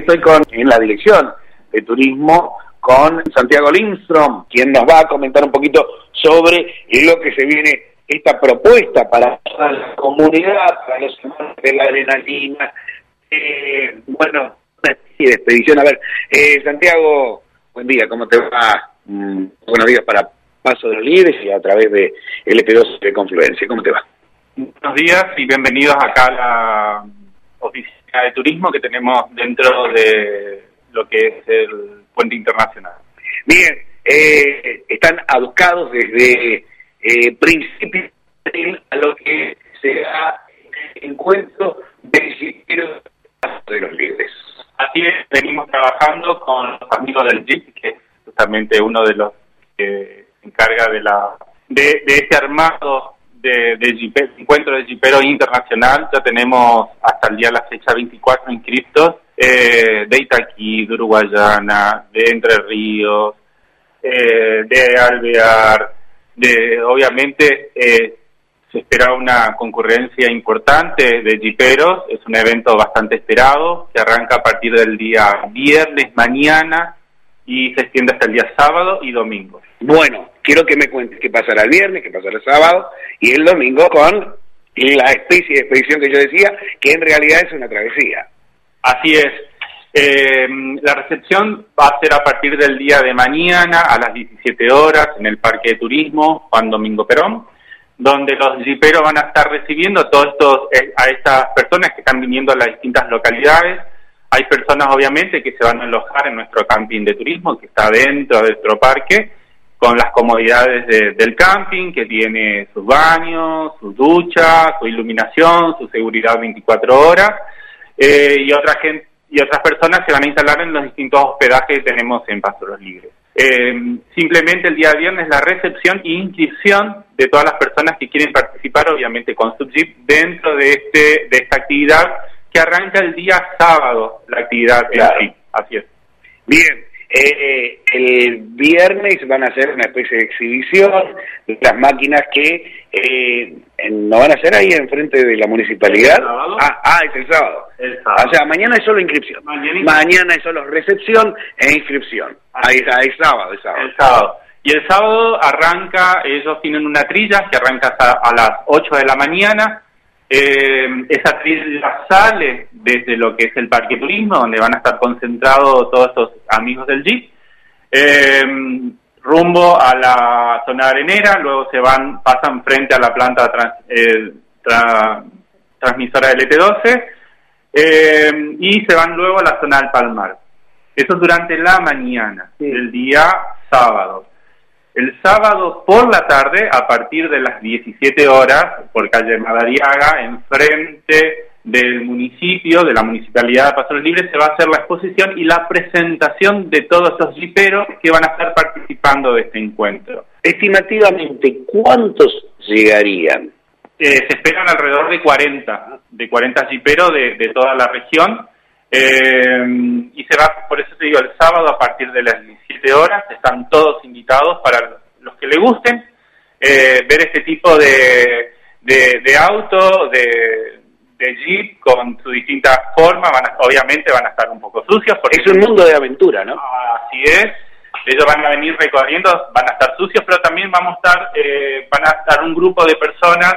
estoy en la dirección de turismo con Santiago Lindstrom, quien nos va a comentar un poquito sobre lo que se viene, esta propuesta para toda la comunidad, para los amantes de la adrenalina. Bueno, una especie de expedición. A ver, Santiago, buen día, ¿cómo te va? Buenos días para Paso de los Libres y a través de LP2 de Confluencia. ¿Cómo te va? Buenos días y bienvenidos acá a la oficina de turismo que tenemos dentro de lo que es el Puente Internacional. Bien, están abocados desde principios a lo que será el encuentro de Jiperos de los Libres. Así es, venimos trabajando con los amigos del JIP, que es justamente uno de los que se encarga de este armado de encuentro de Jiperos internacional. Ya tenemos hasta el día de la fecha 24 inscriptos, de Itaquí, de Uruguayana, de Entre Ríos, de Alvear, obviamente se espera una concurrencia importante de jiperos. Es un evento bastante esperado que arranca a partir del día viernes mañana y se extiende hasta el día sábado y domingo. Bueno, quiero que me cuentes qué pasará el viernes, qué pasará el sábado y el domingo con la especie de expedición que yo decía, que en realidad es una travesía. Así es. La recepción va a ser a partir del día de mañana a las 17 horas en el Parque de Turismo Juan Domingo Perón, donde los jiperos van a estar recibiendo a estas personas que están viniendo a las distintas localidades. Hay personas obviamente que se van a alojar en nuestro camping de turismo que está dentro de nuestro parque, con las comodidades del camping, que tiene sus baños, sus duchas, su iluminación, su seguridad 24 horas, y otras personas se van a instalar en los distintos hospedajes que tenemos en Paso de los Libres. Simplemente el día viernes la recepción e inscripción de todas las personas que quieren participar, obviamente con su jeep, dentro de esta actividad que arranca el día sábado, la actividad claro. en sí. Así es. Bien, el viernes van a hacer una especie de exhibición de las máquinas que no van a hacer ahí enfrente de la municipalidad. Es el sábado. O sea, mañana es solo inscripción. Mañana es solo recepción e inscripción. Ahí está, es sábado. El sábado. Y el sábado arranca, ellos tienen una trilla que arranca a las 8 de la mañana. Esa trilla sale desde lo que es el Parque Turismo, donde van a estar concentrados todos estos amigos del JIP, rumbo a la zona arenera. Luego pasan frente a la planta transmisora LT12 y se van luego a la zona del Palmar. Eso es durante la mañana del día sábado. El sábado por la tarde, a partir de las 17 horas, por calle Madariaga, enfrente del municipio, de la Municipalidad de Paso de los Libres, se va a hacer la exposición y la presentación de todos esos jiperos que van a estar participando de este encuentro. Estimativamente, ¿cuántos llegarían? Se esperan alrededor de 40 jiperos de toda la región. Y se va, por eso te digo, el sábado a partir de las 17 horas están todos invitados para los que les gusten ver este tipo de auto, de jeep con sus distintas formas. Obviamente van a estar un poco sucios porque es un mundo de aventura, ¿no? Así es. Ellos van a venir recorriendo, van a estar sucios, pero también van a estar un grupo de personas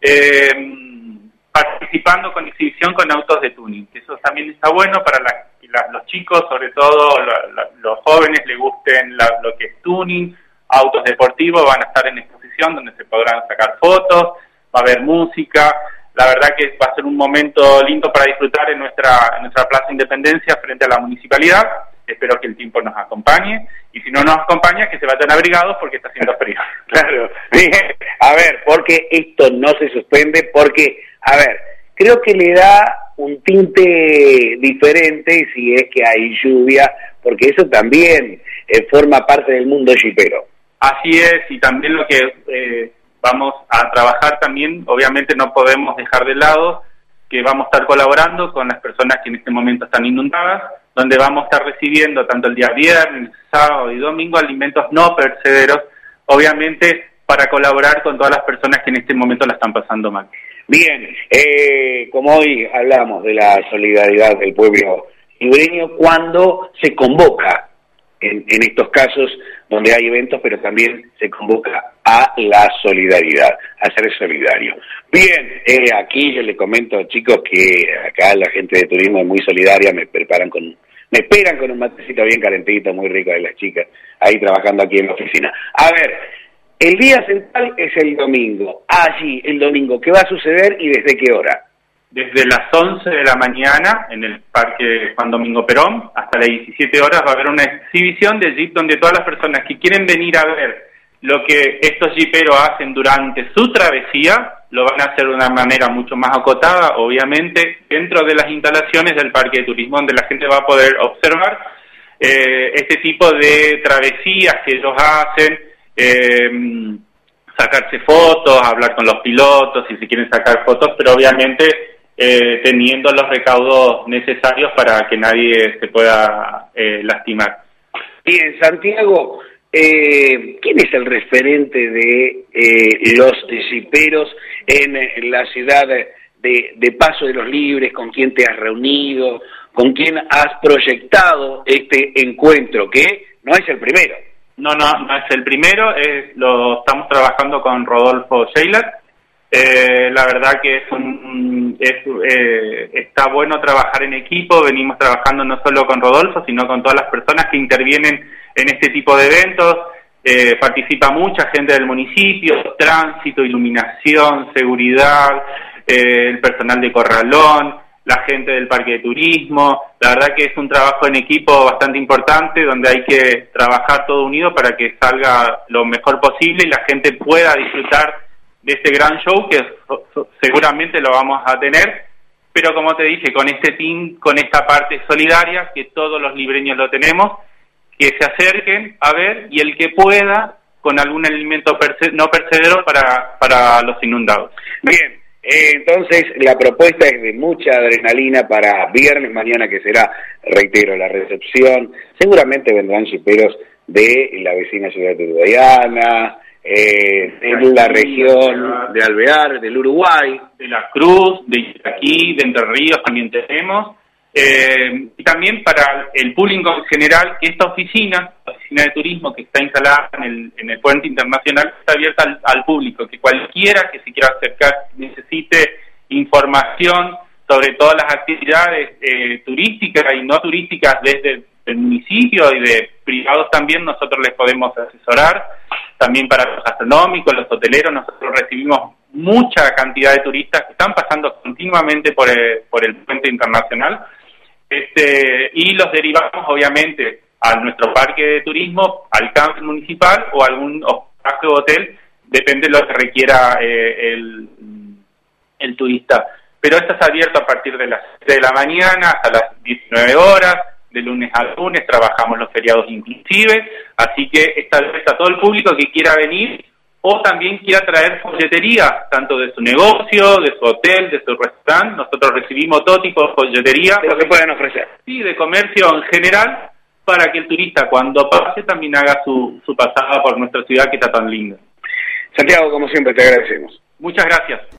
participando con exhibición con autos de tuning. Eso también está bueno para los chicos, sobre todo los jóvenes, les gusten lo que es tuning, autos deportivos. Van a estar en exposición donde se podrán sacar fotos, va a haber música. La verdad que va a ser un momento lindo para disfrutar en nuestra Plaza Independencia frente a la municipalidad. Espero que el tiempo nos acompañe, y si no nos acompaña, que se vayan abrigados porque está haciendo frío. Claro, bien. A ver, porque esto no se suspende, porque, a ver, creo que le da un tinte diferente si es que hay lluvia, porque eso también forma parte del mundo jipero. Así es, y también lo que vamos a trabajar también, obviamente no podemos dejar de lado que vamos a estar colaborando con las personas que en este momento están inundadas, donde vamos a estar recibiendo tanto el día viernes, sábado y domingo alimentos no perecederos, obviamente para colaborar con todas las personas que en este momento la están pasando mal. Bien, como hoy hablamos de la solidaridad del pueblo libreño cuando se convoca en estos casos donde hay eventos, pero también se convoca a la solidaridad, a ser solidario. Bien, aquí yo le comento, chicos, que acá la gente de turismo es muy solidaria, me esperan con un matecito bien calentito, muy rico de las chicas, ahí trabajando aquí en la oficina. A ver, el día central es el domingo. Allí, el domingo, ¿qué va a suceder y desde qué hora? Desde las 11 de la mañana en el Parque Juan Domingo Perón hasta las 17 horas va a haber una exhibición de jeep donde todas las personas que quieren venir a ver lo que estos jeeperos hacen durante su travesía lo van a hacer de una manera mucho más acotada, obviamente, dentro de las instalaciones del Parque de Turismo, donde la gente va a poder observar este tipo de travesías que ellos hacen, sacarse fotos, hablar con los pilotos si se quieren sacar fotos, pero obviamente teniendo los recaudos necesarios para que nadie se pueda lastimar. Bien, Santiago, ¿quién es el referente de los jiperos en la ciudad de Paso de los Libres? ¿Con quién te has reunido? ¿Con quién has proyectado este encuentro? Que no es el primero. No es el primero, lo estamos trabajando con Rodolfo Scheyler. La verdad que está bueno trabajar en equipo, venimos trabajando no solo con Rodolfo, sino con todas las personas que intervienen en este tipo de eventos. Participa mucha gente del municipio, tránsito, iluminación, seguridad, el personal de Corralón, la gente del Parque de Turismo. La verdad que es un trabajo en equipo bastante importante, donde hay que trabajar todo unido para que salga lo mejor posible y la gente pueda disfrutar de este gran show que seguramente lo vamos a tener, pero como te dije, con este team, con esta parte solidaria, que todos los libreños lo tenemos, que se acerquen a ver y el que pueda, con algún alimento no perecedero para los inundados. Bien, entonces la propuesta es de mucha adrenalina para viernes, mañana que será, reitero, la recepción. Seguramente vendrán jiperos de la vecina ciudad de Uruguayana, de la región de Alvear, del Uruguay, de La Cruz, de aquí, de Entre Ríos también tenemos, y también para el público en general, que esta oficina, la oficina de turismo que está instalada en el Puente Internacional, está abierta al público, que cualquiera que se quiera acercar, necesite información sobre todas las actividades turísticas y no turísticas desde el municipio y de privados también, nosotros les podemos asesorar. También para los gastronómicos, los hoteleros, nosotros recibimos mucha cantidad de turistas que están pasando continuamente por el puente internacional, y los derivamos obviamente a nuestro parque de turismo, al campus municipal o algún hospedaje o hotel, depende de lo que requiera el turista. Pero esto es abierto a partir de las 7 de la mañana hasta las 19 horas, de lunes a lunes, trabajamos los feriados inclusive, así que está abierto a todo el público que quiera venir o también quiera traer folletería, tanto de su negocio, de su hotel, de su restaurante. Nosotros recibimos todo tipo de folletería. De lo que pueden ofrecer. Sí, de comercio en general, para que el turista cuando pase también haga su pasada por nuestra ciudad que está tan linda. Santiago, como siempre, te agradecemos. Muchas gracias.